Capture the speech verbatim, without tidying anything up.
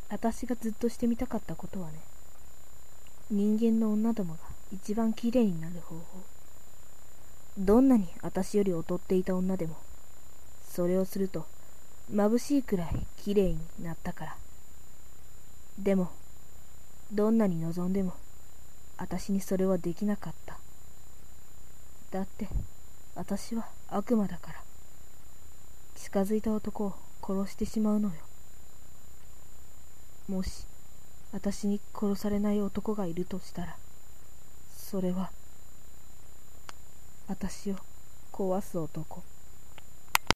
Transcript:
私がずっとしてみたかったことはね、人間の女どもが一番きれいになる方法。どんなに私より劣っていた女でも、それをすると眩しいくらいきれいになったから。でも、どんなに望んでも、私にそれはできなかった。だって、私は悪魔だから。近づいた男を殺してしまうのよ。もし、私に殺されない男がいるとしたら、それは、私を壊す男。